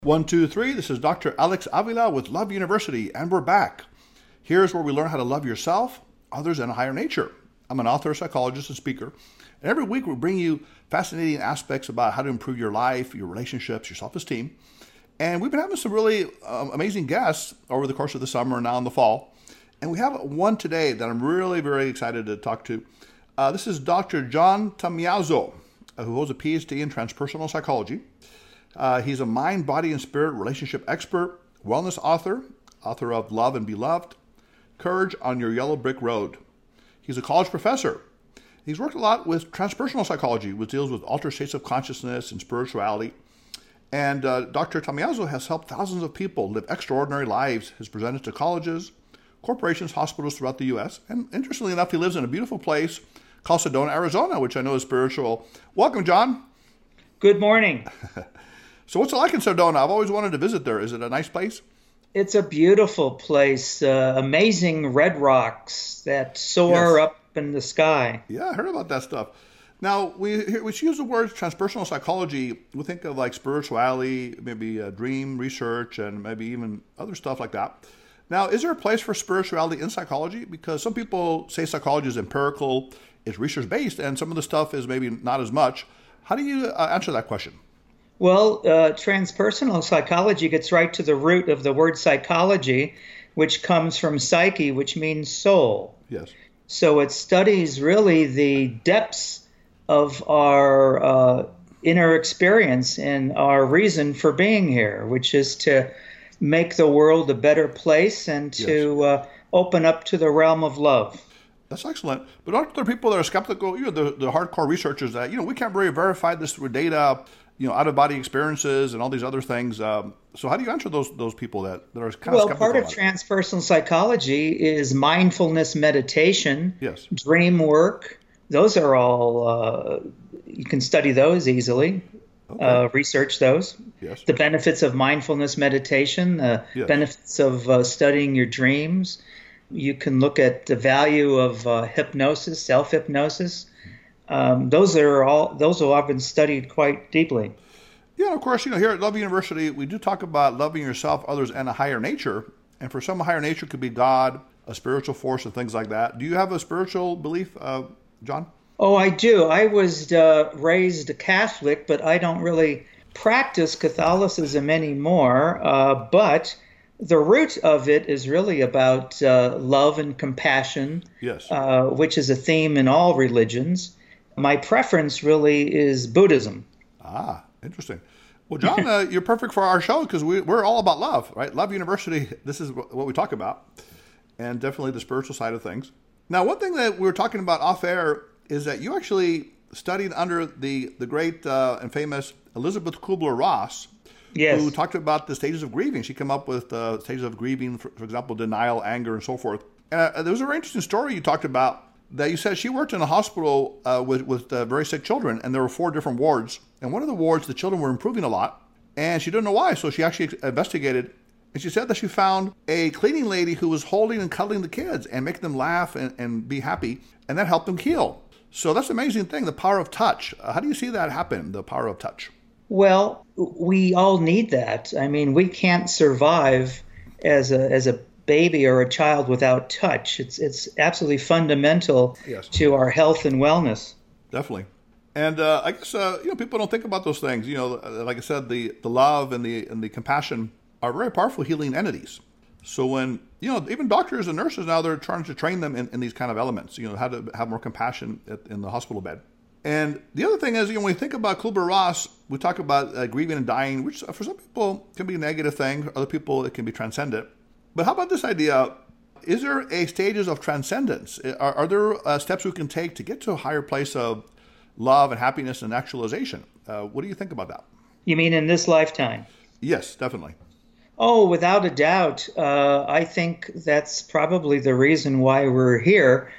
One, two, three. This is Dr. Alex Avila with Love University, and we're back. Here's where we learn how to love yourself, others, and a higher nature. I'm an author, psychologist, and speaker. And every week we bring you fascinating aspects about how to improve your life, your relationships, your self-esteem. And we've been having some really amazing guests over the course of the summer and now in the fall. And we have one today that I'm really very excited to talk to. This is Dr. John Tamiazo, who holds a PhD in transpersonal psychology. He's a mind, body, and spirit relationship expert, wellness author of Love and Be Loved, Courage on Your Yellow Brick Road. He's a college professor. He's worked a lot with transpersonal psychology, which deals with altered states of consciousness and spirituality. And Dr. Tamiazo has helped thousands of people live extraordinary lives. He's presented to colleges, corporations, hospitals throughout the U.S. And interestingly enough, he lives in a beautiful place called Sedona, Arizona, which I know is spiritual. Welcome, John. Good morning. So what's it like in Sedona? I've always wanted to visit there. Is it a nice place? It's a beautiful place. Amazing red rocks that soar up in the sky. Yeah, I heard about that stuff. Now, we use the words transpersonal psychology. We think of like spirituality, maybe dream research, and maybe even other stuff like that. Now, is there a place for spirituality in psychology? Because some people say psychology is empirical, it's research-based, and some of the stuff is maybe not as much. How do you answer that question? Well, transpersonal psychology gets right to the root of the word psychology, which comes from psyche, which means soul. Yes. So it studies really the depths of our inner experience and our reason for being here, which is to make the world a better place and to open up to the realm of love. That's excellent. But aren't there people that are skeptical, the hardcore researchers that, we can't really verify this with data, out-of-body experiences and all these other things. So how do you answer those people that are kind of skeptical? Well, part of transpersonal psychology is mindfulness meditation, dream work. Those are all, you can study those easily, research those. Yes. The benefits of mindfulness meditation, the benefits of studying your dreams. You can look at the value of hypnosis, self-hypnosis. Those have all been studied quite deeply. Yeah, of course, here at Love University, we do talk about loving yourself, others, and a higher nature. And for some, a higher nature could be God, a spiritual force, and things like that. Do you have a spiritual belief, John? Oh, I do. I was raised a Catholic, but I don't really practice Catholicism anymore. But the root of it is really about love and compassion, which is a theme in all religions. My preference really is Buddhism. Ah, interesting. Well, John, you're perfect for our show because we're all about love, right? Love University, this is what we talk about, and definitely the spiritual side of things. Now, one thing that we were talking about off air is that you actually studied under the great and famous Elizabeth Kubler-Ross, who talked about the stages of grieving. She came up with stages of grieving, for example, denial, anger, and so forth. There was a very interesting story you talked about that you said she worked in a hospital with very sick children, and there were 4 different wards. And one of the wards, the children were improving a lot, and she didn't know why, so she actually investigated. And she said that she found a cleaning lady who was holding and cuddling the kids and making them laugh and be happy, and that helped them heal. So that's an amazing thing, the power of touch. How do you see that happen, the power of touch? Well, we all need that. I mean, we can't survive as a baby or a child without touch. It's absolutely fundamental to our health and wellness. Definitely. And I guess people don't think about those things. Like I said, the love and the compassion are very powerful healing entities. So when even doctors and nurses now, they're trying to train them in these kind of elements. How to have more compassion in the hospital bed. And the other thing is, when we think about Kubler-Ross, we talk about grieving and dying, which for some people can be a negative thing. For other people, it can be transcendent. But how about this idea? Is there a stages of transcendence? Are there steps we can take to get to a higher place of love and happiness and actualization? What do you think about that? You mean in this lifetime? Yes, definitely. Oh, without a doubt. I think that's probably the reason why we're here.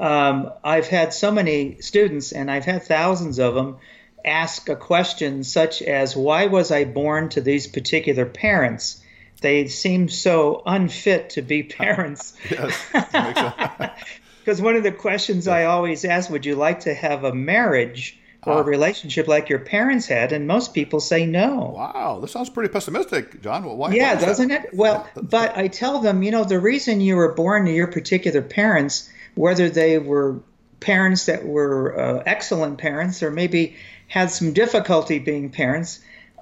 I've had so many students, and I've had thousands of them, ask a question such as, why was I born to these particular parents? They seem so unfit to be parents. Yes, that makes sense. Because one of the questions I always ask, would you like to have a marriage or a relationship like your parents had, and most people say no. Wow, this sounds pretty pessimistic, John. Well, why? Yeah, Why is doesn't that? it? Well, but I tell them, the reason you were born to your particular parents, whether they were parents that were excellent parents or maybe had some difficulty being parents,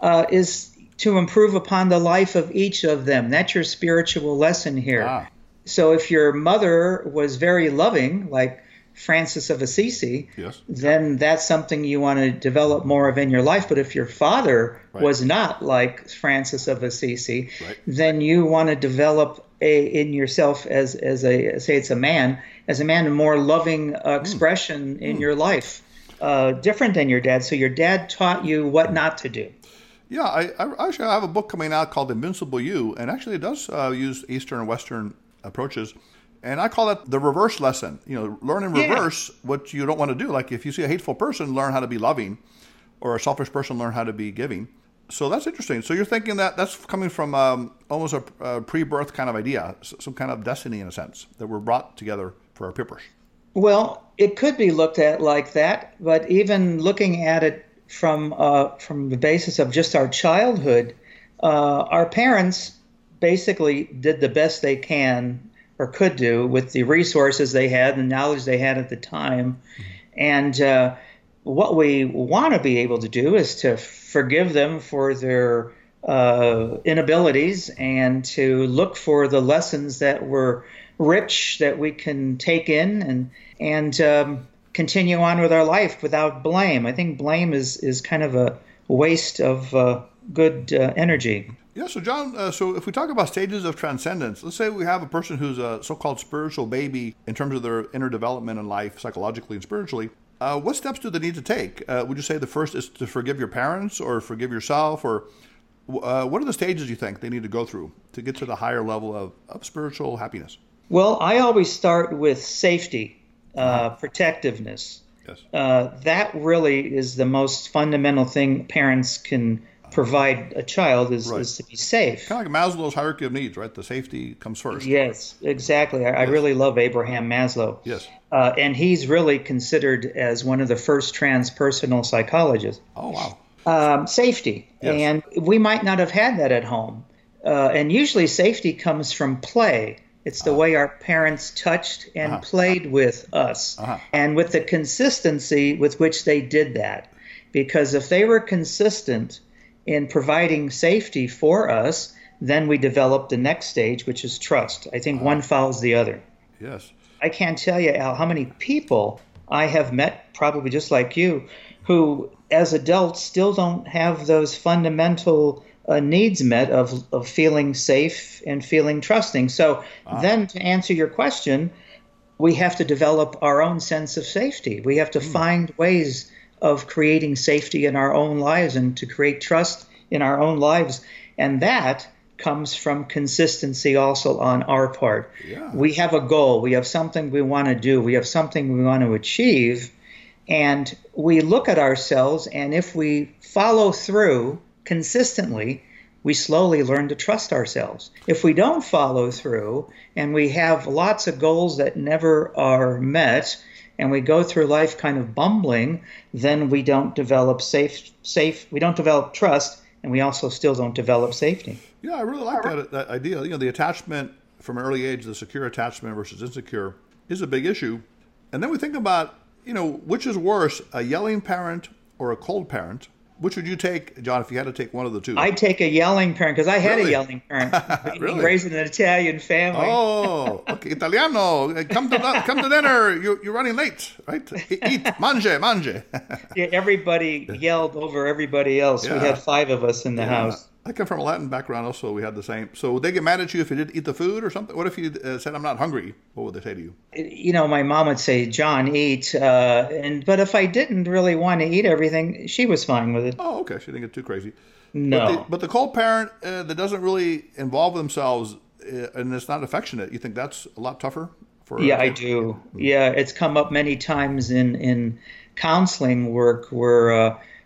is to improve upon the life of each of them. That's your spiritual lesson here. Ah, So if your mother was very loving, like Francis of Assisi, yes. then that's something you want to develop more of in your life. But if your father Right. was not like Francis of Assisi, Right. then you want to develop in yourself as a, say it's a man, a more loving expression in your life, different than your dad. So your dad taught you what not to do. Yeah, I actually have a book coming out called Invincible You, and actually it does use Eastern and Western approaches. And I call it the reverse lesson. Learn in reverse what you don't want to do. Like if you see a hateful person, learn how to be loving, or a selfish person, learn how to be giving. So that's interesting. So you're thinking that that's coming from almost a pre-birth kind of idea, some kind of destiny in a sense, that we're brought together for our purpose. Well, it could be looked at like that, but even looking at it from the basis of just our childhood, our parents basically did the best they can or could do with the resources they had, the knowledge they had at the time. And what we want to be able to do is to forgive them for their inabilities and to look for the lessons that were rich that we can take in and continue on with our life without blame. I think blame is kind of a waste of good energy. Yeah, so John, so if we talk about stages of transcendence, let's say we have a person who's a so-called spiritual baby in terms of their inner development in life, psychologically and spiritually. What steps do they need to take? Would you say the first is to forgive your parents or forgive yourself? Or what are the stages you think they need to go through to get to the higher level of spiritual happiness? Well, I always start with safety, protectiveness. Yes. That really is the most fundamental thing parents can provide a child is to be safe. Kind of like Maslow's hierarchy of needs, right? The safety comes first. Yes, exactly. I really love Abraham Maslow. Yes. And he's really considered as one of the first transpersonal psychologists. Oh, wow. Safety. Yes. And we might not have had that at home. And usually safety comes from play. It's the way our parents touched and played with us and with the consistency with which they did that. Because if they were consistent in providing safety for us, then we develop the next stage, which is trust. I think one follows the other. Yes. I can't tell you, Al, how many people I have met, probably just like you, who as adults still don't have those fundamental needs met of feeling safe and feeling trusting. So then to answer your question, we have to develop our own sense of safety. We have to find ways of creating safety in our own lives and to create trust in our own lives. And that comes from consistency also on our part. Yeah. We have a goal. We have something we want to do. We have something we want to achieve. And we look at ourselves, and if we follow through consistently, we slowly learn to trust ourselves. If we don't follow through and we have lots of goals that never are met, and we go through life kind of bumbling, then we don't develop we don't develop trust, and we also still don't develop safety. Yeah, I really like that idea. The attachment from an early age, the secure attachment versus insecure, is a big issue. And then we think about, which is worse, a yelling parent or a cold parent? Which would you take, John, if you had to take one of the two? I'd take a yelling parent because I had Really? a yelling parent. Really? Raised in an Italian family. Oh, okay. Italiano, come to dinner. You're running late, right? Eat, mange. Yeah, everybody yelled over everybody else. Yeah. We had 5 of us in the house. I come from a Latin background also. We had the same. So would they get mad at you if you didn't eat the food or something? What if you said, I'm not hungry? What would they say to you? My mom would say, John, eat. But if I didn't really want to eat everything, she was fine with it. Oh, okay. She didn't get too crazy. No. But the cold parent that doesn't really involve themselves and it's not affectionate, you think that's a lot tougher? Yeah, I do. Yeah, it's come up many times in counseling work where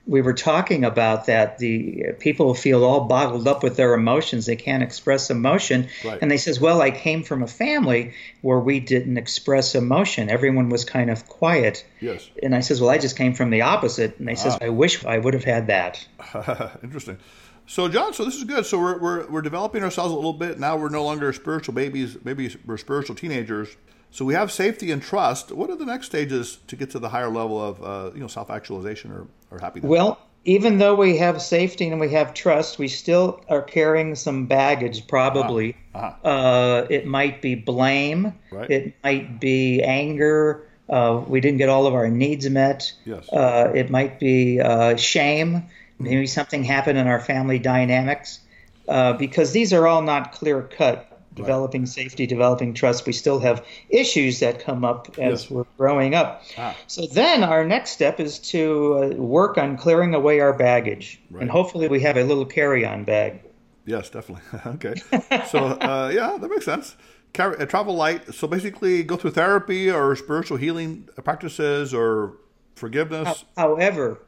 we were talking about that the people feel all bottled up with their emotions. They can't express emotion. Right. And they says, well, I came from a family where we didn't express emotion. Everyone was kind of quiet. Yes. And I says, well, I just came from the opposite. And they says, I wish I would have had that. Interesting. So, John, so this is good. So we're developing ourselves a little bit. Now we're no longer spiritual babies. Maybe we're spiritual teenagers. So we have safety and trust. What are the next stages to get to the higher level of self-actualization or happiness? Well, even though we have safety and we have trust, we still are carrying some baggage, probably. It might be blame. Right. It might be anger. We didn't get all of our needs met. Yes. It might be shame. Maybe something happened in our family dynamics. Because these are all not clear-cut. Developing safety, developing trust. We still have issues that come up as we're growing up. So then our next step is to work on clearing away our baggage. Right. And hopefully we have a little carry-on bag. Yes, definitely. Okay. So, yeah, that makes sense. Travel light. So basically go through therapy or spiritual healing practices or forgiveness. However,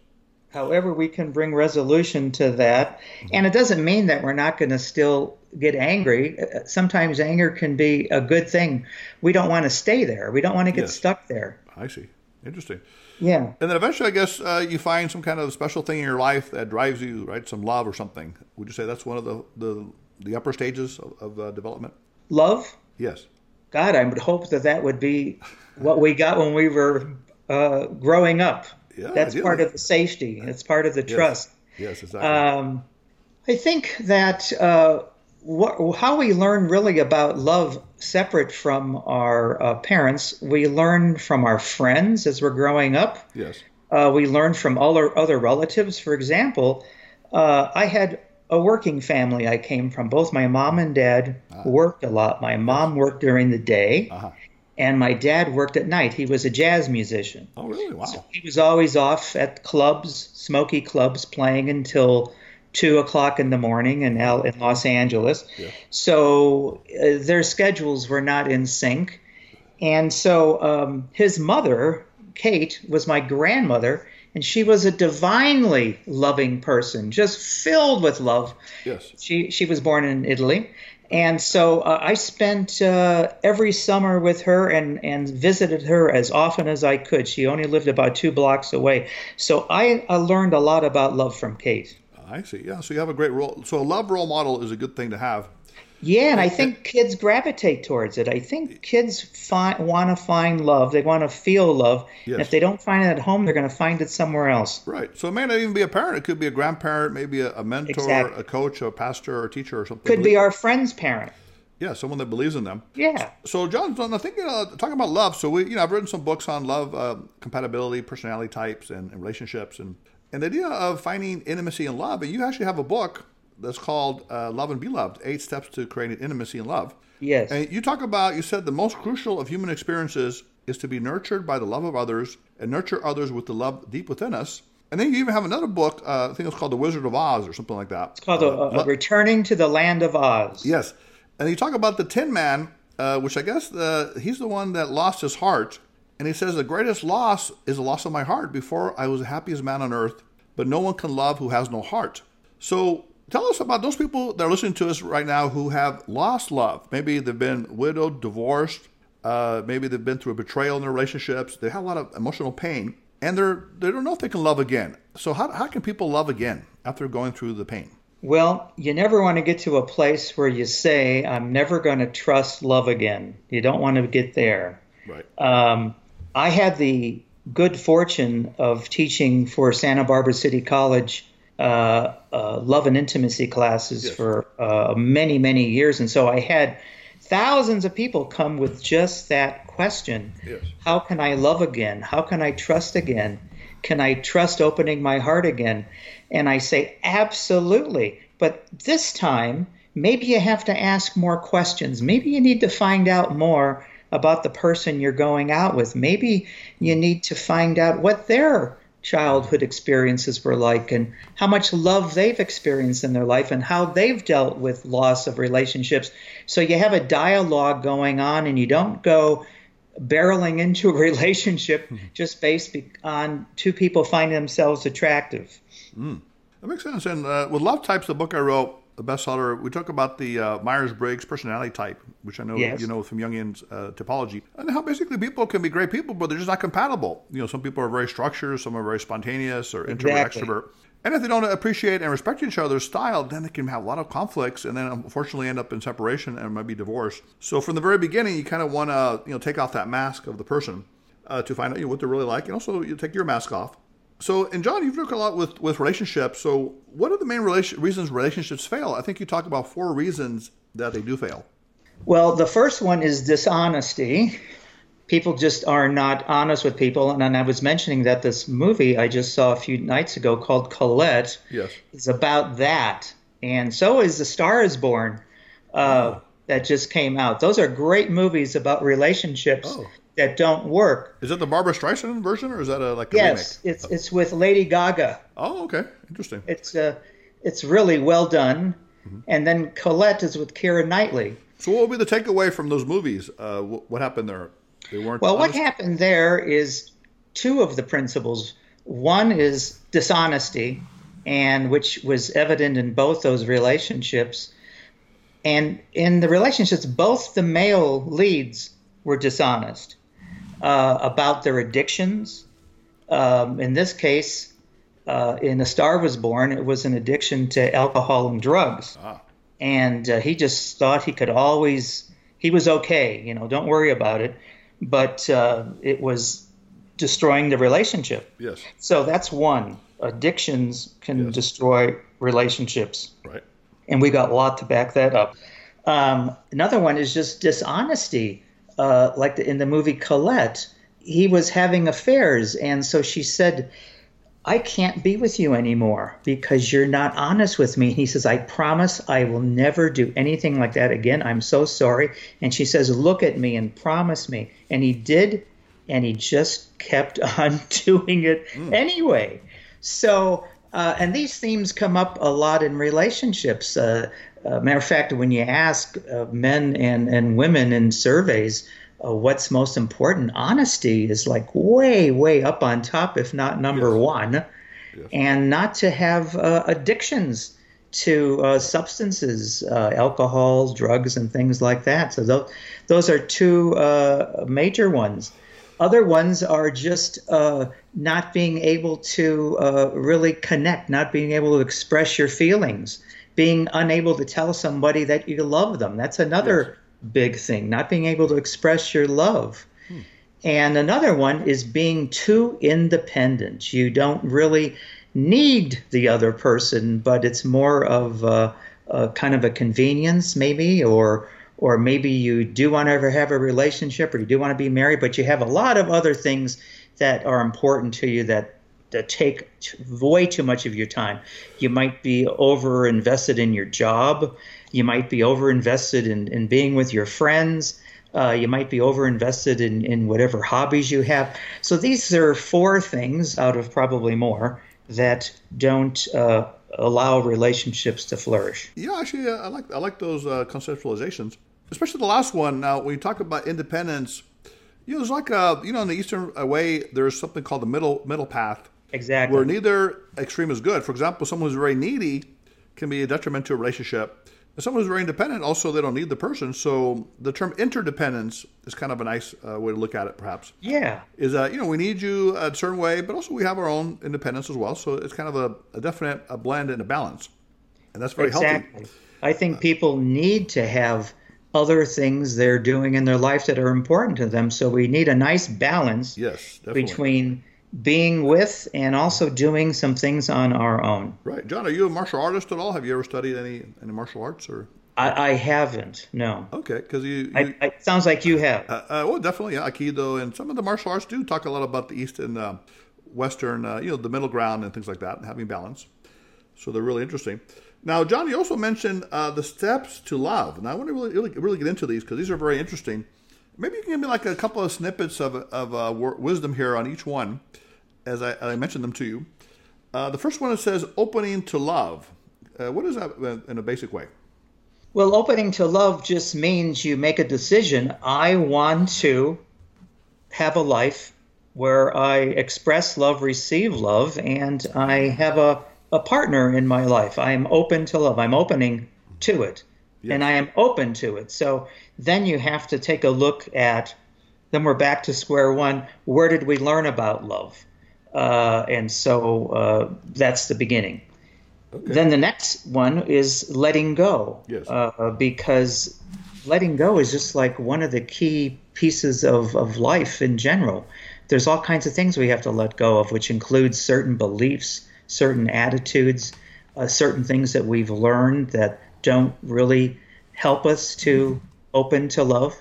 we can bring resolution to that. And it doesn't mean that we're not going to still get angry. Sometimes anger can be a good thing. We don't want to stay there. We don't want to get stuck there. I see. Interesting. Yeah. And then eventually, I guess, you find some kind of special thing in your life that drives you, right? Some love or something. Would you say that's one of the upper stages of development? Love? Yes. God, I would hope that would be what we got when we were growing up. Yeah, that's part of the safety. It's part of the trust. Yes, exactly. I think that how we learn really about love separate from our parents, we learn from our friends as we're growing up. Yes. We learn from all our other relatives. For example, I had a working family I came from. Both my mom and dad worked a lot. My mom worked during the day. And my dad worked at night. He was a jazz musician. Oh, really? Wow. So he was always off at clubs, smoky clubs, playing until 2 o'clock in the morning in Los Angeles. Yeah. So their schedules were not in sync. And so his mother, Kate, was my grandmother, and she was a divinely loving person, just filled with love. Yes. She was born in Italy. And so I spent every summer with her and visited her as often as I could. She only lived about 2 blocks away. So I learned a lot about love from Kate. I see. Yeah. So you have a great role. So a love role model is a good thing to have. Yeah, and I think kids gravitate towards it. I think kids want to find love. They want to feel love. Yes. And if they don't find it at home, they're going to find it somewhere else. Right. So it may not even be a parent. It could be a grandparent, maybe a mentor, exactly. a coach, a pastor, or a teacher, or something. Could be our friend's parent. Yeah, someone that believes in them. Yeah. So, John, I think talking about love. So I've written some books on love, compatibility, personality types, and relationships, and the idea of finding intimacy and love. And you actually have a book that's called Love and Be Loved, 8 Steps to Creating Intimacy and Love. Yes. And you talk about, you said the most crucial of human experiences is to be nurtured by the love of others and nurture others with the love deep within us. And then you even have another book, I think it's called The Wizard of Oz or something like that. It's called Returning to the Land of Oz. Yes. And you talk about the Tin Man, which I guess he's the one that lost his heart. And he says, the greatest loss is the loss of my heart. Before I was the happiest man on earth, but no one can love who has no heart. So tell us about those people that are listening to us right now who have lost love. Maybe they've been widowed, divorced. Maybe they've been through a betrayal in their relationships. They have a lot of emotional pain, and they don't know if they can love again. So how can people love again after going through the pain? Well, you never want to get to a place where you say, I'm never going to trust love again. You don't want to get there. Right. I had the good fortune of teaching for Santa Barbara City College love and intimacy classes for many, many years. And so I had thousands of people come with just that question. Yes. How can I love again? How can I trust again? Can I trust opening my heart again? And I say, absolutely. But this time, maybe you have to ask more questions. Maybe you need to find out more about the person you're going out with. Maybe you need to find out what their childhood experiences were like and how much love they've experienced in their life and how they've dealt with loss of relationships. So you have a dialogue going on and you don't go barreling into a relationship just based on two people finding themselves attractive. That makes sense. And with Love Types, the book I wrote, the bestseller, we talk about the Myers-Briggs personality type, which I know you know from Jungian typology, and how basically people can be great people, but they're just not compatible. Some people are very structured, some are very spontaneous or introvert, extrovert. And if they don't appreciate and respect each other's style, then they can have a lot of conflicts and then unfortunately end up in separation and might be divorced. So from the very beginning, you kind of want to take off that mask of the person to find out what they're really like, and also you take your mask off. So, and John, you've worked a lot with relationships. So what are the main reasons relationships fail? I think you talked about 4 reasons that they do fail. Well, the first one is dishonesty. People just are not honest with people. And I was mentioning that this movie I just saw a few nights ago called Colette is about that. And so is The Star is Born that just came out. Those are great movies about relationships that don't work. Is that the Barbara Streisand version, or is that a remake? Yes, it's with Lady Gaga. Oh, okay. Interesting. It's really well done. Mm-hmm. And then Colette is with Keira Knightley. So what would be the takeaway from those movies? What happened there? They weren't honest? What happened there is 2 of the principles. One is dishonesty, and which was evident in both those relationships. And in the relationships, both the male leads were dishonest about their addictions. In this case, in A Star Was Born, it was an addiction to alcohol and drugs. And he just thought he was okay, don't worry about it. But it was destroying the relationship. Yes. So that's one. Addictions can destroy relationships. Right. And we got a lot to back that up. Another one is just dishonesty. Like in the movie Colette, he was having affairs. And so she said, I can't be with you anymore because you're not honest with me. He says, I promise I will never do anything like that again. I'm so sorry. And she says, look at me and promise me. And he did, and he just kept on doing it anyway. So, and these themes come up a lot in relationships. Matter of fact, when you ask men and women in surveys, what's most important, honesty is like way, way up on top, if not number one. Yes. And not to have addictions to substances, alcohol, drugs, and things like that. So those are 2 major ones. Other ones are just not being able to really connect, not being able to express your feelings, being unable to tell somebody that you love them. That's another big thing, not being able to express your love. And another one is being too independent. You don't really need the other person, but it's more of a kind of a convenience maybe, or maybe you do want to ever have a relationship, or you do want to be married, but you have a lot of other things that are important to you that take way too much of your time. You might be over invested in your job. You might be over invested in being with your friends. You might be over invested in whatever hobbies you have. So these are 4 things out of probably more that don't allow relationships to flourish. Yeah, actually, I like those conceptualizations, especially the last one. Now, when you talk about independence, there's like in the Eastern way, there's something called the middle path. Exactly. Where neither extreme is good. For example, someone who's very needy can be a detriment to a relationship. And someone who's very independent, also they don't need the person. So the term interdependence is kind of a nice way to look at it, perhaps. Yeah. Is that, we need you a certain way, but also we have our own independence as well. So it's kind of a definite blend and a balance. And that's very healthy. I think people need to have other things they're doing in their life that are important to them. So we need a nice balance between being with and also doing some things on our own. Right. John, are you a martial artist at all? Have you ever studied any martial arts? Or I haven't, no. Okay, because it sounds like you have. Well, definitely, Aikido, and some of the martial arts do talk a lot about the East and Western, the middle ground and things like that, and having balance. So they're really interesting. Now, John, you also mentioned the steps to love, and I want to really get into these because these are very interesting. Maybe you can give me like a couple of snippets of wisdom here on each one, as I mentioned them to you. The first one, it says opening to love. What is that in a basic way? Well, opening to love just means you make a decision. I want to have a life where I express love, receive love, and I have a partner in my life. I am open to love. I'm opening to it, Yes. and I am open to it. So then you have to take a look at, then we're back to square one. Where did we learn about love? And so that's the beginning. Okay. Then the next one is letting go. Yes. Because letting go is just like one of the key pieces of life in general. There's all kinds of things we have to let go of, which includes certain beliefs, certain attitudes, certain things that we've learned that don't really help us to open to love.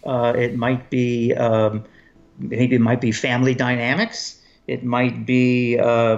It might be maybe it might be family dynamics. It might be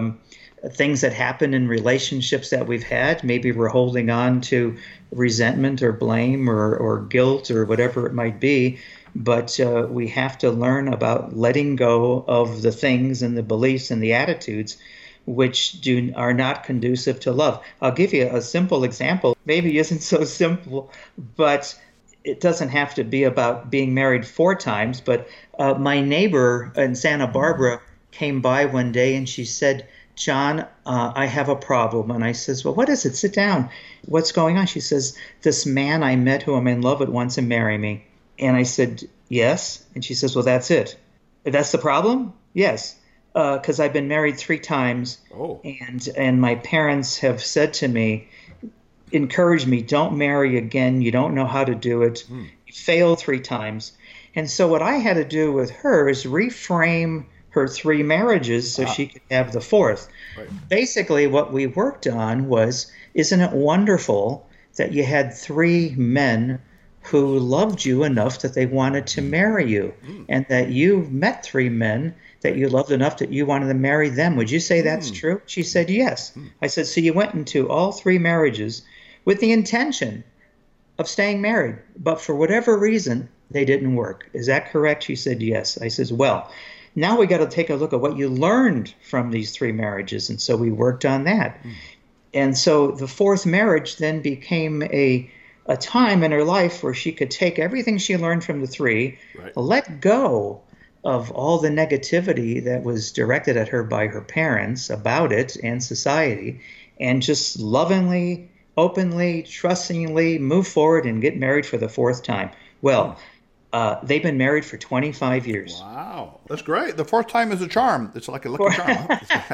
things that happen in relationships that we've had. Maybe we're holding on to resentment or blame or guilt or whatever it might be. But we have to learn about letting go of the things and the beliefs and the attitudes which are not conducive to love. I'll give you a simple example. Maybe it isn't so simple, but it doesn't have to be about being married 4 times. But my neighbor in Santa Barbara came by one day and she said, "John, I have a problem." And I says, "Well, what is it? Sit down. What's going on?" She says, "This man I met who I'm in love with wants to marry me." And I said, "Yes." And she says, "Well, that's it. That's the problem?" "Yes, because I've been married 3 times. Oh. And my parents have said to me, encouraged me, don't marry again. You don't know how to do it. You failed 3 times." And so what I had to do with her is reframe her 3 marriages so she could have the 4th. Right. Basically, what we worked on was, isn't it wonderful that you had 3 men who loved you enough that they wanted to marry you, and that you met 3 men that you loved enough that you wanted to marry them? Would you say that's true? She said, yes. I said, so you went into all 3 marriages with the intention of staying married, but for whatever reason, they didn't work. Is that correct? She said, yes. I says, well, now we got to take a look at what you learned from these 3 marriages. And so we worked on that. And so the 4th marriage then became a time in her life where she could take everything she learned from the 3, Right. let go of all the negativity that was directed at her by her parents about it and society, and just lovingly, openly, trustingly move forward and get married for the 4th time. Well, they've been married for 25 years. Wow. That's great. The 4th time is a charm. It's like a lucky charm.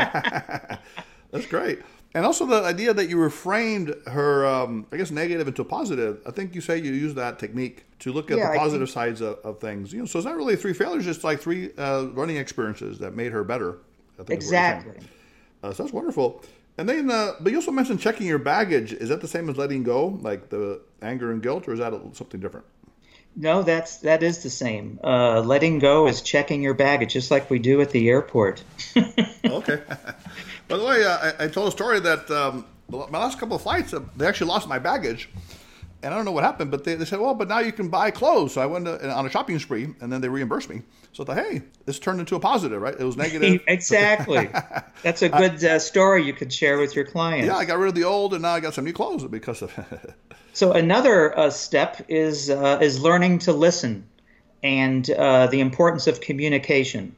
Huh? That's great. And also the idea that you reframed her, I guess, negative into positive. I think you say you use that technique to look at the positive sides of things. So it's not really 3 failures, it's like 3 learning experiences that made her better. I think Exactly. So that's wonderful. And then, but you also mentioned checking your baggage. Is that the same as letting go, like the anger and guilt, or is that something different? No, that is the same. Letting go is checking your baggage, just like we do at the airport. Okay. By the way, I told a story that my last couple of flights, they actually lost my baggage. And I don't know what happened, but they said, well, but now you can buy clothes. So I went on a shopping spree, and then they reimbursed me. So I thought, hey, this turned into a positive, right? It was negative. Exactly. That's a good story you could share with your clients. Yeah, I got rid of the old, and now I got some new clothes because of So another step is learning to listen, and the importance of communication.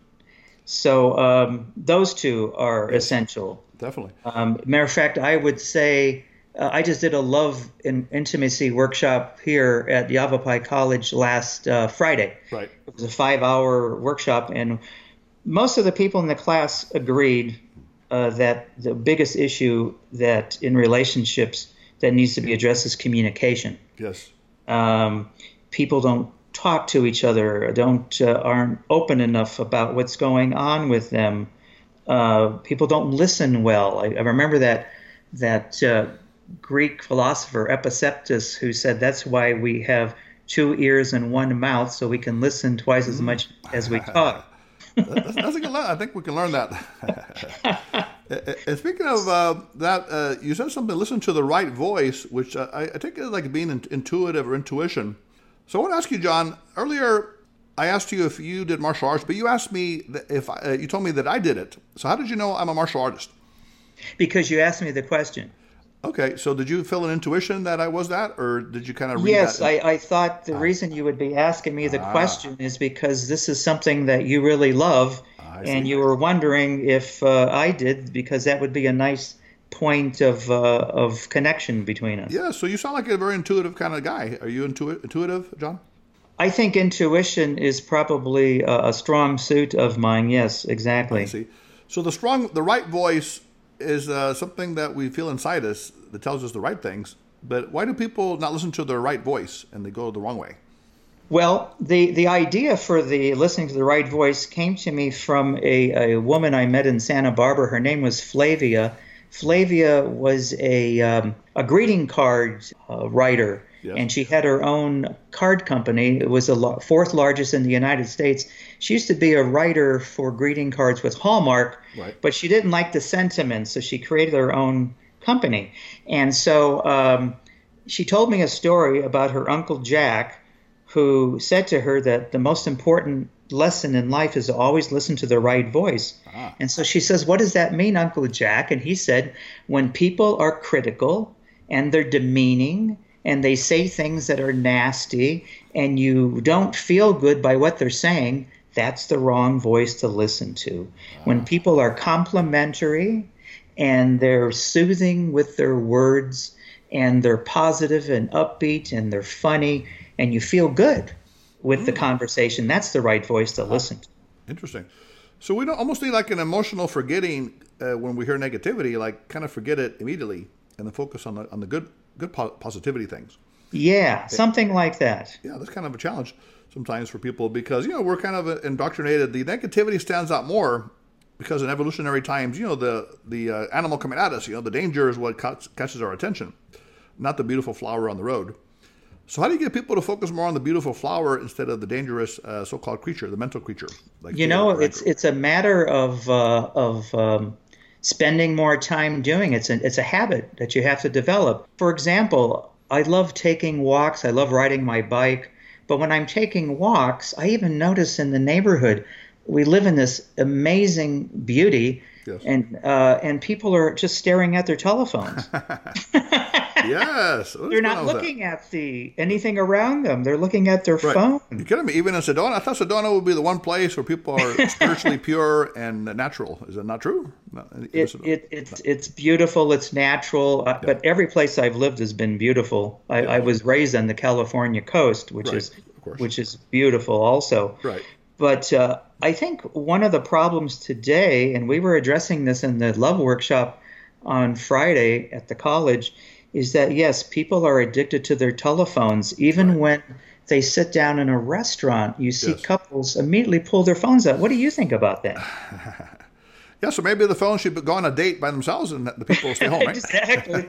So those 2 are essential. Definitely. Matter of fact, I would say I just did a love and intimacy workshop here at Yavapai College last Friday. Right. It was a 5-hour workshop, and most of the people in the class agreed that the biggest issue that in relationships that needs to be addressed is communication. Yes. People don't talk to each other, aren't open enough about what's going on with them. People don't listen well. I remember that Greek philosopher Epictetus, who said that's why we have 2 ears and 1 mouth, so we can listen twice as much as we talk. That's a good line. I think we can learn that. And speaking of that, you said something, listen to the right voice, which I take it like being intuitive or intuition. So I want to ask you, John, earlier I asked you if you did martial arts, but you asked me if you told me that I did it. So how did you know I'm a martial artist? Because you asked me the question. Okay, so did you feel an intuition that I was that, or did you kind of read Yes, that? I thought the reason you would be asking me the Ah, question is because this is something that you really love, I and see. you were wondering if I did, because that would be a nice point of connection between us. Yeah, so you sound like a very intuitive kind of guy. Are you intuitive, John? I think intuition is probably a strong suit of mine. Yes, I exactly. see. So the right voice is something that we feel inside us that tells us the right things. But why do people not listen to their right voice and they go the wrong way? Well, the idea for the listening to the right voice came to me from a woman I met in Santa Barbara. Her name was Flavia. Flavia was a greeting card writer, Yes. and she had her own card company. It was the fourth largest in the United States. She used to be a writer for greeting cards with Hallmark, Right. but she didn't like the sentiment, so she created her own company. And so she told me a story about her Uncle Jack, who said to her that the most important lesson in life is to always listen to the right voice. Ah. And so she says, "What does that mean, Uncle Jack?" And he said, "When people are critical and they're demeaning and they say things that are nasty and you don't feel good by what they're saying, that's the wrong voice to listen to. When people are complimentary and they're soothing with their words and they're positive and upbeat and they're funny and you feel good with the conversation, that's the right voice to listen to." Interesting. So we don't almost need like an emotional forgetting when we hear negativity, like kind of forget it immediately and then focus on the positivity things. Yeah, something like that. Yeah, that's kind of a challenge sometimes for people because we're kind of indoctrinated. The negativity stands out more because in evolutionary times, the animal coming at us, the danger is what catches our attention, not the beautiful flower on the road. So how do you get people to focus more on the beautiful flower instead of the dangerous so-called creature, the mental creature, like You fear know, or anger? it's a matter of spending more time doing it. It's a habit that you have to develop. For example, I love taking walks. I love riding my bike. But when I'm taking walks, I even notice in the neighborhood, we live in this amazing beauty, Yes. and people are just staring at their telephones. Yes. What's They're going not on with that? looking at anything around them. They're looking at their Right. phone. You kidding me? Even in Sedona, I thought Sedona would be the one place where people are spiritually pure and natural. Is that not true? No, in Sedona. It's beautiful. It's natural. But every place I've lived has been beautiful. I was raised on the California coast, Right, of course. which is beautiful also. Right. But I think one of the problems today, and we were addressing this in the love workshop on Friday at the college, is that yes, people are addicted to their telephones. Even when they sit down in a restaurant, you see Yes. couples immediately pull their phones out. What do you think about that? Yeah, so maybe the phone should go on a date by themselves and the people will stay home, right? Exactly.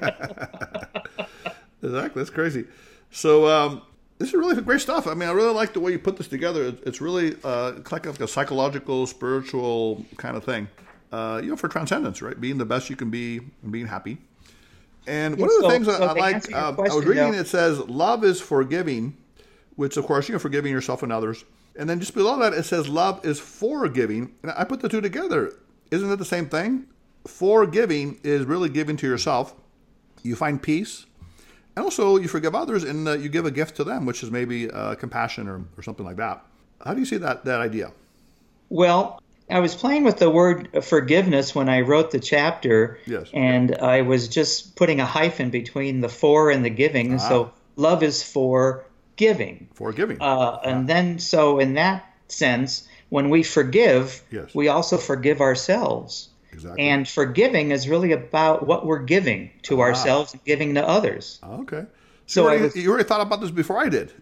Exactly. That's crazy. So this is really great stuff. I mean, I really like the way you put this together. It's really like a psychological, spiritual kind of thing. For transcendence, right? Being the best you can be and being happy. And one of the things So I to like, answer your I was question, reading, Joe, it says love is forgiving, which of course, forgiving yourself and others. And then just below that, it says love is forgiving. And I put the two together. Isn't it the same thing? Forgiving is really giving to yourself. You find peace. And also you forgive others and you give a gift to them, which is maybe compassion or something like that. How do you see that idea? Well, I was playing with the word forgiveness when I wrote the chapter, Yes. and I was just putting a hyphen between the for and the giving. So love is for giving. Forgiving. And then, so in that sense, when we forgive, Yes. we also forgive ourselves. Exactly. And forgiving is really about what we're giving to ourselves and giving to others. Okay. So you already thought about this before I did.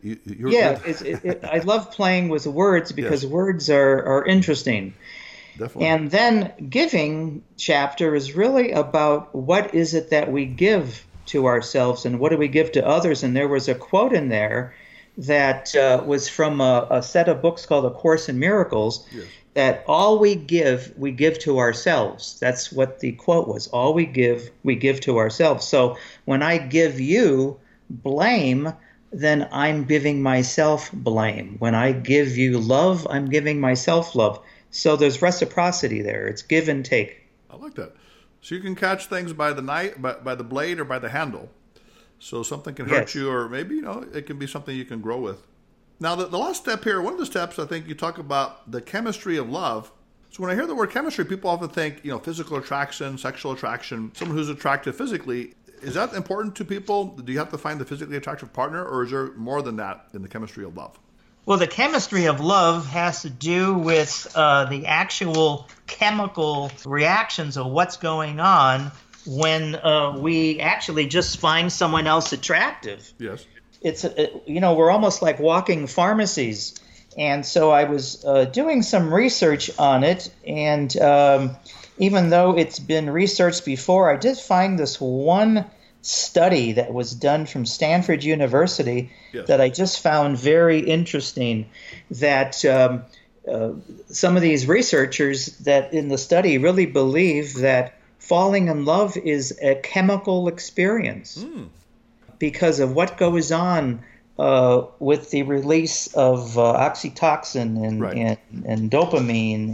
I love playing with words because words are interesting. Definitely. And then giving chapter is really about what is it that we give to ourselves and what do we give to others. And there was a quote in there that was from a set of books called A Course in Miracles, that all we give to ourselves. That's what the quote was. All we give to ourselves. So when I give you blame, then I'm giving myself blame. When I give you love, I'm giving myself love. So there's reciprocity there. It's give and take. I like that. So you can catch things by the by the blade or by the handle. So something can hurt you, or maybe, it can be something you can grow with. Now, the last step here, one of the steps, I think you talk about the chemistry of love. So when I hear the word chemistry, people often think, physical attraction, sexual attraction, someone who's attractive physically. Is that important to people? Do you have to find the physically attractive partner, or is there more than that in the chemistry of love? Well, the chemistry of love has to do with the actual chemical reactions of what's going on when we actually just find someone else attractive. Yes. It's, we're almost like walking pharmacies. And so I was doing some research on it, and even though it's been researched before, I did find this one study that was done from Stanford University that I just found very interesting, that some of these researchers that in the study really believe that falling in love is a chemical experience because of what goes on with the release of oxytocin and dopamine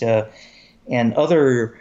and other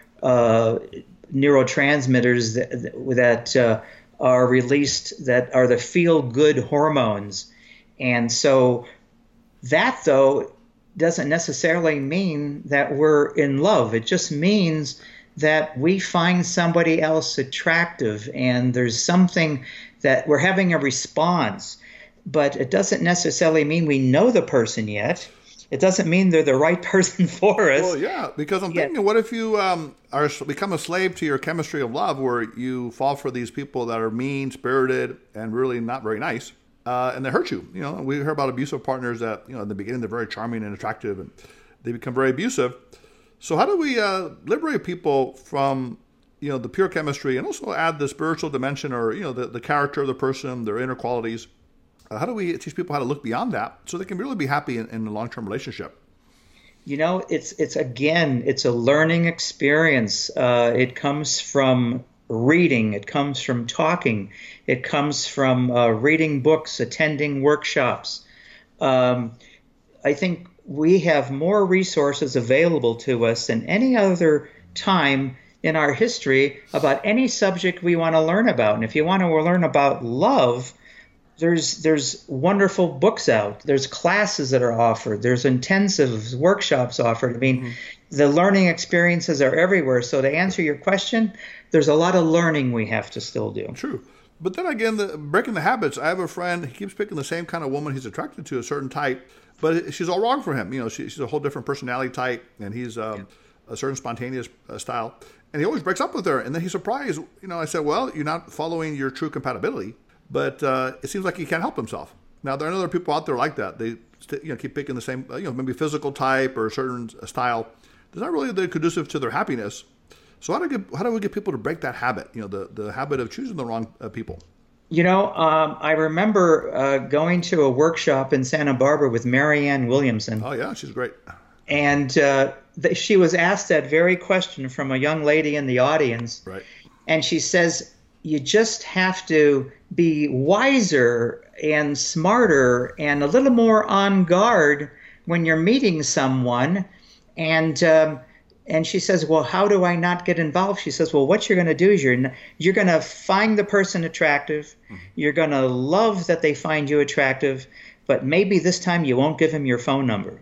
neurotransmitters that are released, that are the feel-good hormones. And so that, though, doesn't necessarily mean that we're in love. It just means that we find somebody else attractive, and there's something that we're having a response. But it doesn't necessarily mean we know the person yet. It doesn't mean they're the right person for us. Well, yeah, because I'm thinking, what if you become a slave to your chemistry of love, where you fall for these people that are mean-spirited and really not very nice, and they hurt you? We hear about abusive partners that, in the beginning they're very charming and attractive, and they become very abusive. So how do we liberate people from, the pure chemistry, and also add the spiritual dimension, or, the character of the person, their inner qualities? How do we teach people how to look beyond that so they can really be happy in a long-term relationship? It's a learning experience. It comes from reading. It comes from talking. It comes from reading books, attending workshops. I think we have more resources available to us than any other time in our history about any subject we want to learn about. And if you want to learn about love, there's wonderful books out. There's classes that are offered. There's intensive workshops offered. I mean, the learning experiences are everywhere. So to answer your question, there's a lot of learning we have to still do. True. But then again, breaking the habits. I have a friend, he keeps picking the same kind of woman he's attracted to, a certain type, but she's all wrong for him. She's a whole different personality type, and he's a certain spontaneous style. And he always breaks up with her. And then he's surprised. I said, well, you're not following your true compatibility. But it seems like he can't help himself. Now, there are other people out there like that. They keep picking the same, maybe physical type or a certain style. That's not really conducive to their happiness. So how do we get people to break that habit, the habit of choosing the wrong people? I remember going to a workshop in Santa Barbara with Marianne Williamson. Oh, yeah, she's great. And she was asked that very question from a young lady in the audience. Right. And she says, you just have to be wiser and smarter and a little more on guard when you're meeting someone. And she says, well, how do I not get involved? She says, well, what you're going to do is you're going to find the person attractive. Mm-hmm. You're going to love that they find you attractive. But maybe this time you won't give him your phone number.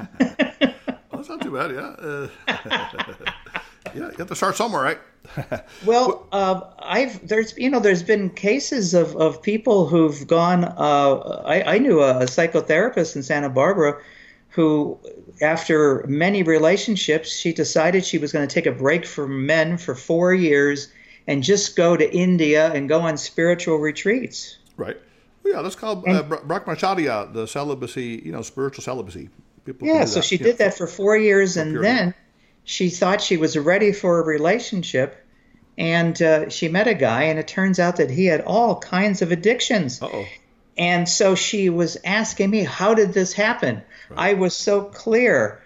Well, that's not too bad, yeah. Yeah, you have to start somewhere, right? Well, there's been cases of people who've gone. I knew a psychotherapist in Santa Barbara who, after many relationships, she decided she was going to take a break from men for 4 years and just go to India and go on spiritual retreats. Right. Well, yeah, that's called Brahmacharya, the celibacy, spiritual celibacy. People so she did that for 4 years, and then she thought she was ready for a relationship, and she met a guy, and it turns out that he had all kinds of addictions. Uh-oh. And so she was asking me, how did this happen? Right. I was so clear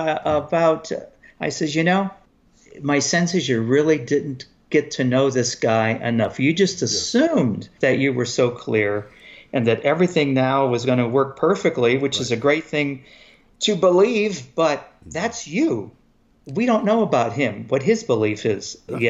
I says, my sense is you really didn't get to know this guy enough. You just assumed that you were so clear and that everything now was going to work perfectly, which is a great thing to believe, but that's you. We don't know about him, what his belief is yet.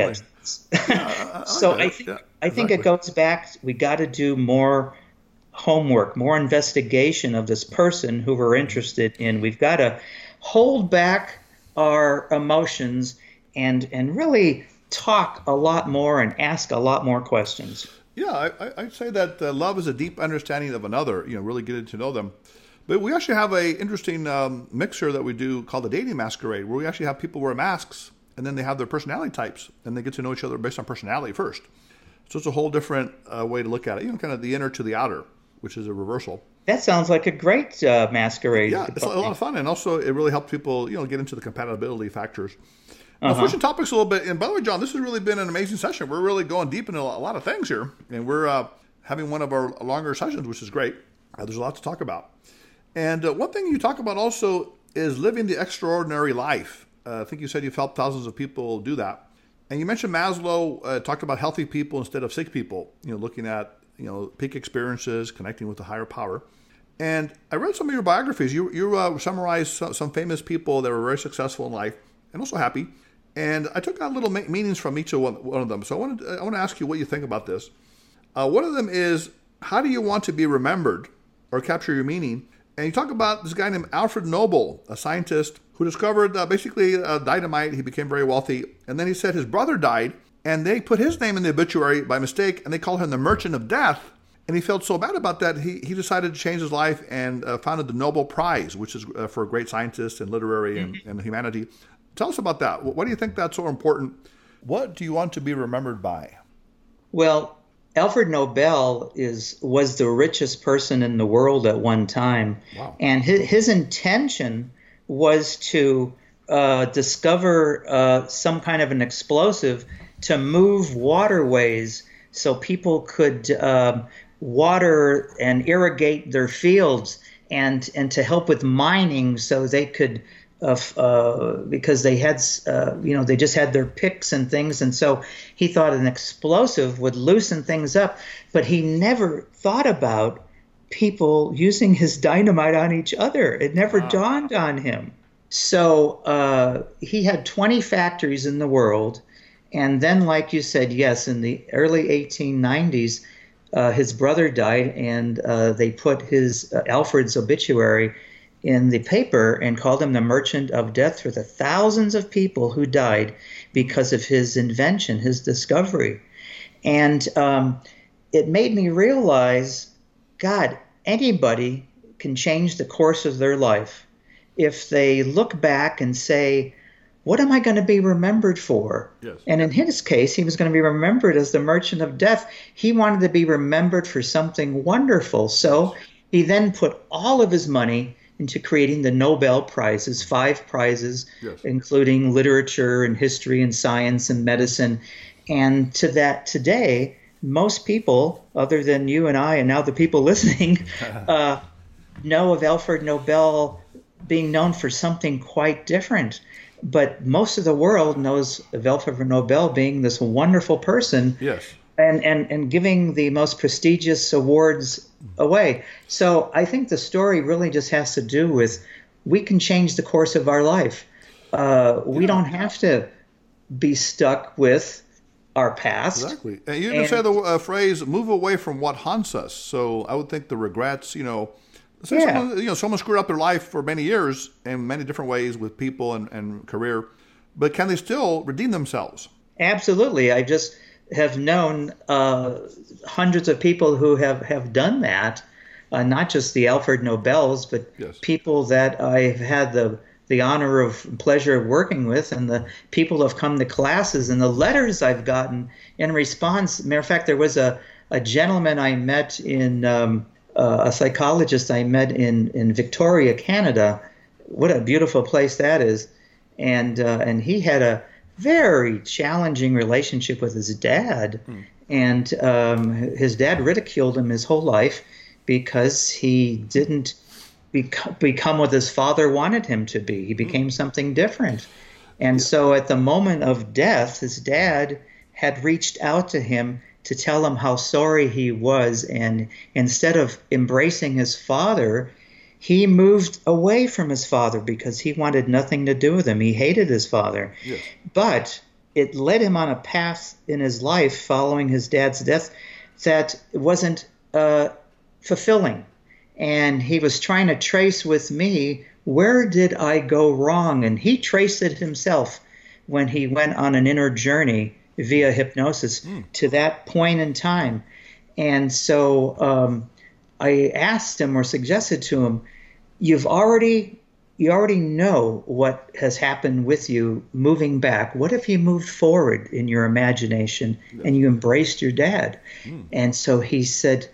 So I think it goes back. We got to do more homework, more investigation of this person who we're interested in. We've got to hold back our emotions and really talk a lot more and ask a lot more questions. Yeah, I'd say that love is a deep understanding of another, really getting to know them. But we actually have a interesting mixture that we do called the dating masquerade, where we actually have people wear masks, and then they have their personality types, and they get to know each other based on personality first. So it's a whole different way to look at it, kind of the inner to the outer, which is a reversal. That sounds like a great masquerade. Yeah, it's a lot of fun, and also it really helps people, get into the compatibility factors. Now, switching topics a little bit, and by the way, John, this has really been an amazing session. We're really going deep into a lot of things here, and we're having one of our longer sessions, which is great. There's a lot to talk about. And one thing you talk about also is living the extraordinary life. I think you said you've helped thousands of people do that. And you mentioned Maslow talked about healthy people instead of sick people, looking at, peak experiences, connecting with the higher power. And I read some of your biographies. You summarized some famous people that were very successful in life and also happy. And I took out little meanings from each of one of them. So I want to ask you what you think about this. One of them is, how do you want to be remembered or capture your meaning? And you talk about this guy named Alfred Nobel, a scientist who discovered basically dynamite. He became very wealthy. And then he said his brother died, and they put his name in the obituary by mistake, and they called him the Merchant of Death. And he felt so bad about that, he decided to change his life and founded the Nobel Prize, which is for great scientists and literary and humanity. Tell us about that. Why do you think that's so important? What do you want to be remembered by? Well, Alfred Nobel was the richest person in the world at one time. Wow. And his intention was to discover some kind of an explosive to move waterways so people could water and irrigate their fields, and to help with mining so they could because they had, they just had their picks and things. And so he thought an explosive would loosen things up, but he never thought about people using his dynamite on each other. It never dawned on him. So he had 20 factories in the world. And then, like you said, yes, in the early 1890s, his brother died, and they put Alfred's obituary in the paper and called him the Merchant of Death for the thousands of people who died because of his invention, his discovery. And it made me realize, God, anybody can change the course of their life if they look back and say, what am I going to be remembered for? Yes. And in his case, he was going to be remembered as the Merchant of Death. He wanted to be remembered for something wonderful. So he then put all of his money into creating the Nobel Prizes, 5 prizes, yes, including literature and history and science and medicine. And to that today, most people, other than you and I and now the people listening, know of Alfred Nobel being known for something quite different. But most of the world knows of Alfred Nobel being this wonderful person. Yes. And giving the most prestigious awards away. So I think the story really just has to do with we can change the course of our life. We don't have to be stuck with our past. Exactly. And you even say the phrase, move away from what haunts us. So I would think the regrets, someone screwed up their life for many years in many different ways with people and career, but can they still redeem themselves? Absolutely. I just have known hundreds of people who have done that, not just the Alfred Nobels, but yes, people that I've had the honor of pleasure of working with, and the people who have come to classes, and the letters I've gotten in response. Matter of fact, there was a gentleman I met in a psychologist I met in Victoria, Canada. What a beautiful place that is. And he had a very challenging relationship with his dad. And his dad ridiculed him his whole life because he didn't become what his father wanted him to be. He became something different. And so at the moment of death, his dad had reached out to him to tell him how sorry he was. And instead of embracing his father, he moved away from his father because he wanted nothing to do with him. He hated his father. Yes. But it led him on a path in his life following his dad's death that wasn't fulfilling. And he was trying to trace with me, where did I go wrong? And he traced it himself when he went on an inner journey via hypnosis to that point in time. And so I asked him or suggested to him, you already know what has happened with you moving back. What if you moved forward in your imagination and you embraced your dad? And so he said,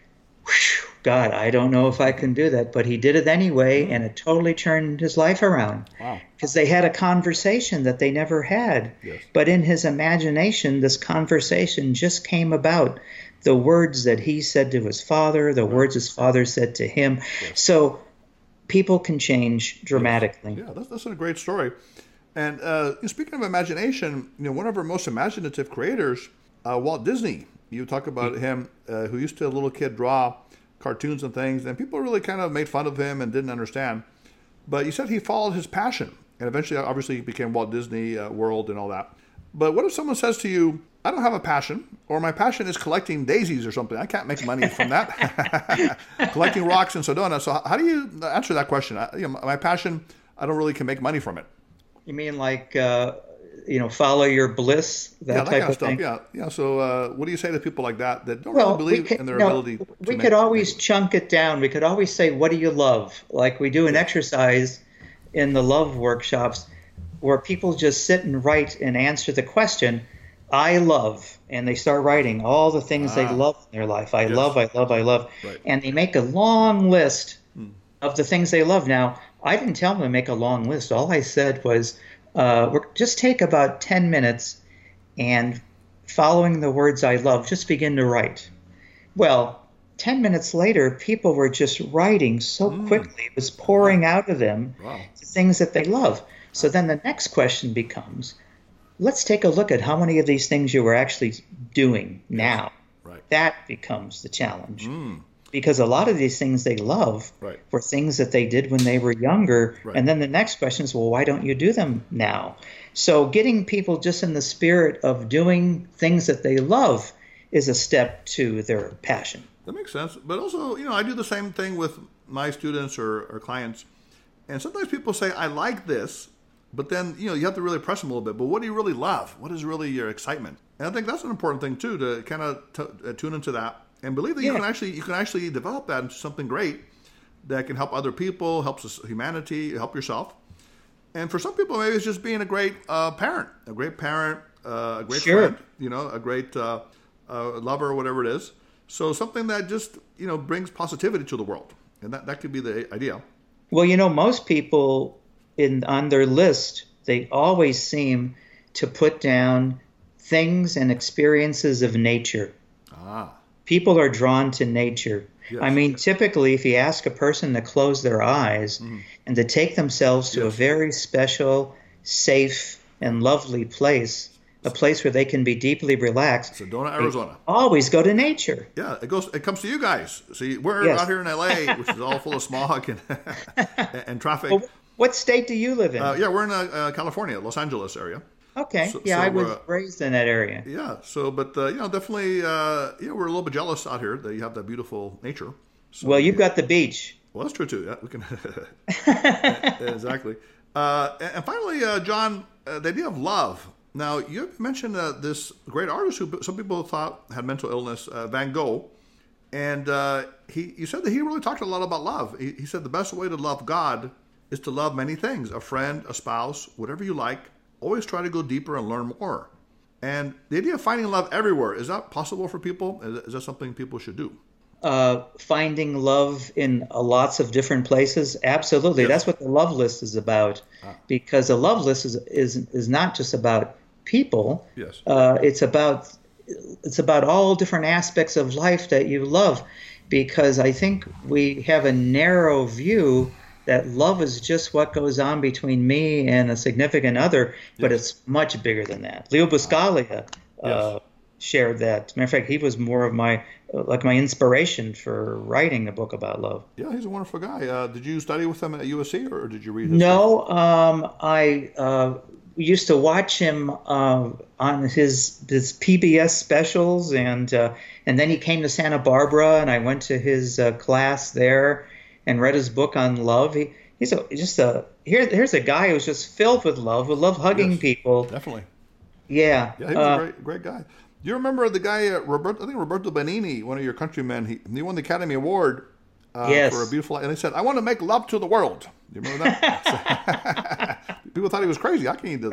God, I don't know if I can do that. But he did it anyway, and it totally turned his life around. Wow. Because they had a conversation that they never had. Yes. But in his imagination, this conversation just came about. The words that he said to his father, the words his father said to him. Yes. So people can change dramatically. Yeah, that's a great story. And speaking of imagination, one of our most imaginative creators, Walt Disney. You talk about him, who used to, a little kid, draw cartoons and things, and people really kind of made fun of him and didn't understand. But you said he followed his passion, and eventually, obviously, he became Walt Disney World and all that. But what if someone says to you, I don't have a passion, or my passion is collecting daisies or something. I can't make money from that. Collecting rocks in Sedona. So how do you answer that question? My passion, I don't really can make money from it. You mean like, follow your bliss, that type kind of stuff. thing? Yeah. So what do you say to people like that don't really believe in their ability to we could always chunk it down. We could always say, what do you love? Like we do an exercise in the love workshops where people just sit and write and answer the question, I love, and they start writing all the things they love in their life. I love. Right. And they make a long list of the things they love. Now, I didn't tell them to make a long list. All I said was, just take about 10 minutes and following the words I love, just begin to write. Well, 10 minutes later, people were just writing so quickly. It was pouring out of them the things that they love. So then the next question becomes, let's take a look at how many of these things you were actually doing now. Right. That becomes the challenge. Because a lot of these things they love were things that they did when they were younger. Right. And then the next question is, well, why don't you do them now? So getting people just in the spirit of doing things that they love is a step to their passion. That makes sense. But also, I do the same thing with my students or clients. And sometimes people say, I like this. But then, you have to really press them a little bit. But what do you really love? What is really your excitement? And I think that's an important thing, too, to kind of tune into that. And believe that you can actually develop that into something great that can help other people, helps humanity, help yourself. And for some people, maybe it's just being a great parent, a great friend, a great lover, whatever it is. So something that just, brings positivity to the world. And that could be the idea. Well, most people on their list, they always seem to put down things and experiences of nature. People are drawn to nature. Yes. I mean, typically, if you ask a person to close their eyes and to take themselves to a very special, safe, and lovely place, a place where they can be deeply relaxed. Sedona, Arizona. Always go to nature. Yeah, it comes to you guys. See, we're out here in LA, which is all full of smog and traffic. Well, what state do you live in? We're in California, Los Angeles area. Okay. I was raised in that area. Yeah. So, but definitely, we're a little bit jealous out here that you have that beautiful nature. So, well, you've got the beach. Well, that's true too. Yeah, we can. Exactly. And finally, John, the idea of love. Now, you mentioned this great artist who some people thought had mental illness, Van Gogh, and you said that he really talked a lot about love. He said the best way to love God is to love many things: a friend, a spouse, whatever you like. Always try to go deeper and learn more. And the idea of finding love everywhere, is that possible for people? Is that something people should do? Finding love in lots of different places? Absolutely. Yes. That's what the love list is about. Because a love list is not just about people. Yes. It's about all different aspects of life that you love. Because I think we have a narrow view that love is just what goes on between me and a significant other, but it's much bigger than that. Leo Buscaglia shared that. Matter of fact, he was more of my inspiration for writing a book about love. Yeah, he's a wonderful guy. Did you study with him at USC, or did you read his No, stuff? I we used to watch him on his PBS specials, and then he came to Santa Barbara, and I went to his class there and read his book on love. Here's a guy who's just filled with love, who loved hugging Yes, people. definitely. Yeah. Yeah, he was a great guy. Do you remember the guy, Roberto? I think Roberto Benigni, one of your countrymen. He won the Academy Award Yes. for A Beautiful Life, and he said, "I want to make love to the world." Do you remember that? People thought he was crazy. How can you do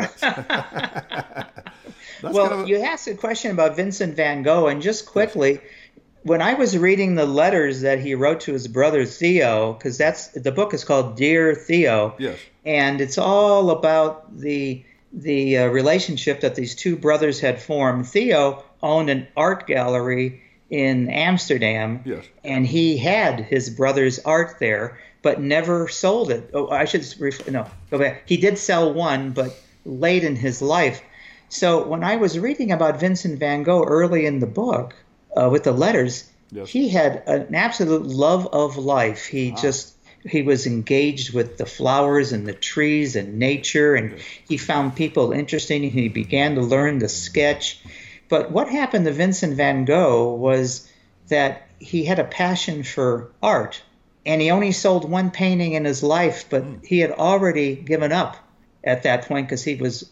that? That's Well, kind of you asked a question about Vincent van Gogh, and just quickly, when I was reading the letters that he wrote to his brother Theo, because the book is called Dear Theo, yes, and it's all about the relationship that these two brothers had formed. Theo owned an art gallery in Amsterdam, yes, and he had his brother's art there, but never sold it. Oh, I should go back. He did sell one, but late in his life. So when I was reading about Vincent van Gogh early in the book, with the letters, yes. he had an absolute love of life. He was engaged with the flowers and the trees and nature, and he found people interesting. He began to learn to sketch. But what happened to Vincent van Gogh was that he had a passion for art, and he only sold one painting in his life, but he had already given up at that point because he was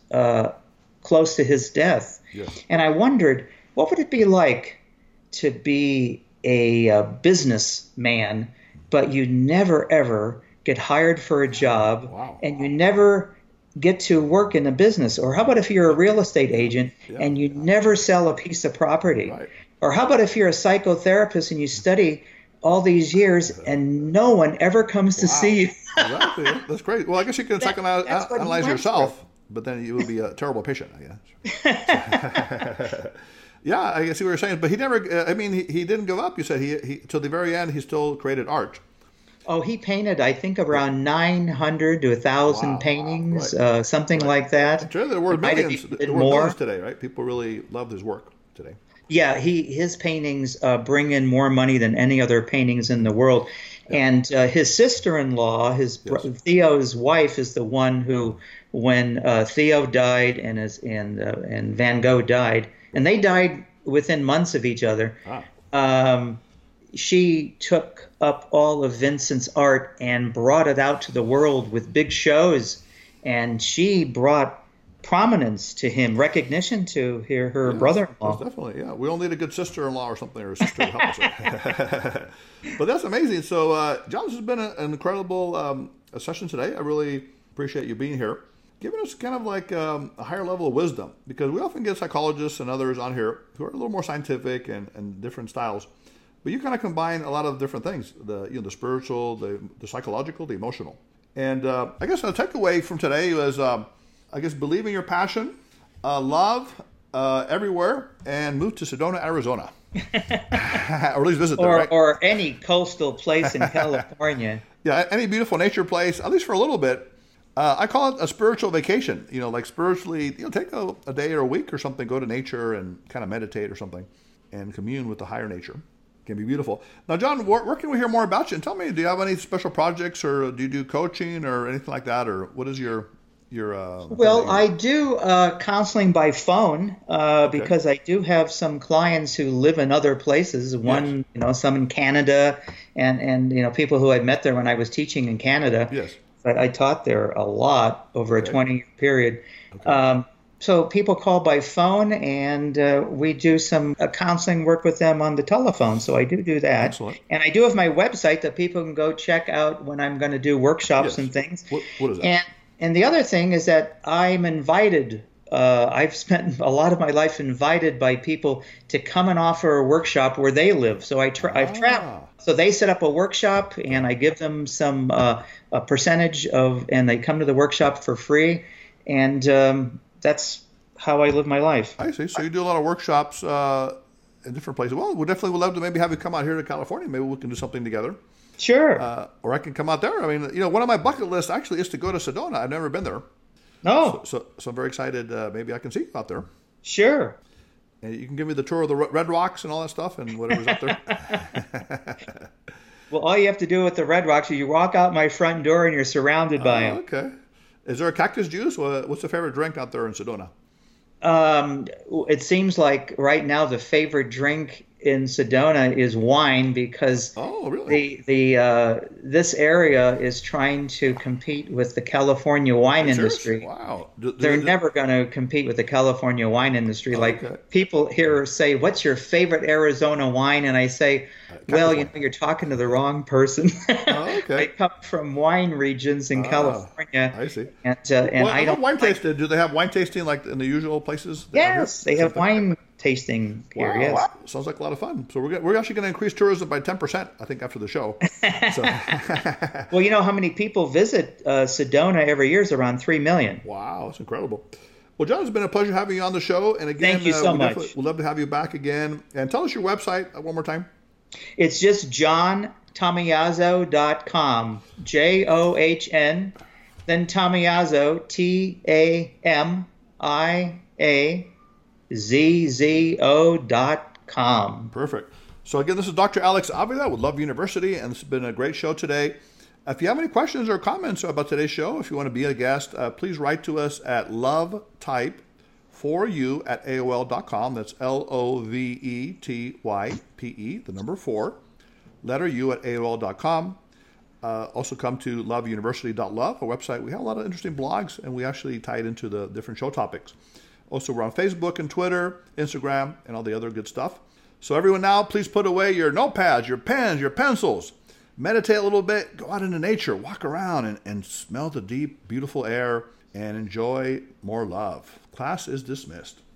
close to his death. Yes. And I wondered, what would it be like to be a businessman, but you never ever get hired for a job, Wow. and you never get to work in a business? Or how about if you're a real estate agent and you never sell a piece of property? Right. Or how about if you're a psychotherapist and you study all these years and no one ever comes to see you? Exactly. That's great. Well, I guess you can That's what he psychoanalyze went yourself, but then you would be a terrible patient, I guess. Yeah, I see what you're saying. But he never, I mean, he didn't give up. You said he till the very end, he still created art. Oh, he painted, I think, around 900 to 1,000 Wow. paintings, Right. something like that. Sure, there were Might have millions. even There been were more. millions today, right? People really loved his work today. Yeah, his paintings bring in more money than any other paintings in the world. And his sister-in-law, Theo's wife, is the one who, when Theo died and Van Gogh died, and they died within months of each other, she took up all of Vincent's art and brought it out to the world with big shows, and she brought prominence to him, recognition to her brother-in-law. Definitely, yeah. We all need a good sister-in-law or something, or a sister to help us. But that's amazing. So, John, this has been an incredible session today. I really appreciate you being here, giving us kind of like a higher level of wisdom, because we often get psychologists and others on here who are a little more scientific and different styles. But you kind of combine a lot of different things: the spiritual, the psychological, the emotional. And I guess a takeaway from today was, I guess, believe in your passion, love everywhere, and move to Sedona, Arizona, or at least visit there, right? Or any coastal place in California. Yeah, any beautiful nature place, at least for a little bit. I call it a spiritual vacation. Like spiritually, take a day or a week or something, go to nature and kind of meditate or something, and commune with the higher nature. Can be beautiful. Now, John, where can we hear more about you? And tell me, do you have any special projects, or do you do coaching or anything like that, or what is your Well, I do counseling by phone because I do have some clients who live in other places. One, some in Canada, and people who I met there when I was teaching in Canada. Yes. I taught there a lot over a 20-year period. Okay. So people call by phone, and we do some counseling work with them on the telephone. So I do that. Excellent. And I do have my website that people can go check out when I'm going to do workshops and things. What is that? And the other thing is that I'm invited. I've spent a lot of my life invited by people to come and offer a workshop where they live. So I've traveled. So they set up a workshop, and I give them some a percentage and they come to the workshop for free. And that's how I live my life. I see. So you do a lot of workshops in different places. Well, we definitely would love to maybe have you come out here to California. Maybe we can do something together. Sure. Or I can come out there. I mean, one of my bucket lists actually is to go to Sedona. I've never been there. No. So I'm very excited. Maybe I can see you out there. Sure. And you can give me the tour of the Red Rocks and all that stuff and whatever's up there. Well, all you have to do with the Red Rocks is you walk out my front door and you're surrounded by them. Okay. Is there a cactus juice? What's the favorite drink out there in Sedona? It seems like right now the favorite drink in Sedona is wine because Oh, really? the this area is trying to compete with the California wine Seriously? industry. Wow. They're never going to compete with the California wine industry. Okay. Like people here say, "What's your favorite Arizona wine?" And I say, Cactus "Well, wine. you're talking to the wrong person. Oh, okay. I come from wine regions in California, I see. and Well, I how don't wine like." tasting? Do they have wine tasting like in the usual places? Yes, they have wine tasting here. Wow, Yes. wow. Sounds like a lot of fun. So we're actually going to increase tourism by 10%, I think, after the show. So, Well, you know how many people visit Sedona every year is around 3 million. wow, it's incredible. Well, John, it's been a pleasure having you on the show. And again, Thank you so much. We'd love to have you back again. And tell us your website one more time. It's just johntommaso.com. JOHN, then Tommaso, TAMIAZZO.com. Perfect. So again, this is Dr. Alex Avila with Love University, and this has been a great show today. If you have any questions or comments about today's show, if you want to be a guest, please write to us at lovetype4u@aol.com. That's LOVETYPE, the number 4, letter U at AOL.com. Also come to loveuniversity.love, our website. We have a lot of interesting blogs, and we actually tie it into the different show topics. Also, we're on Facebook and Twitter, Instagram, and all the other good stuff. So everyone now, please put away your notepads, your pens, your pencils. Meditate a little bit, go out into nature, walk around and smell the deep, beautiful air, and enjoy more love. Class is dismissed.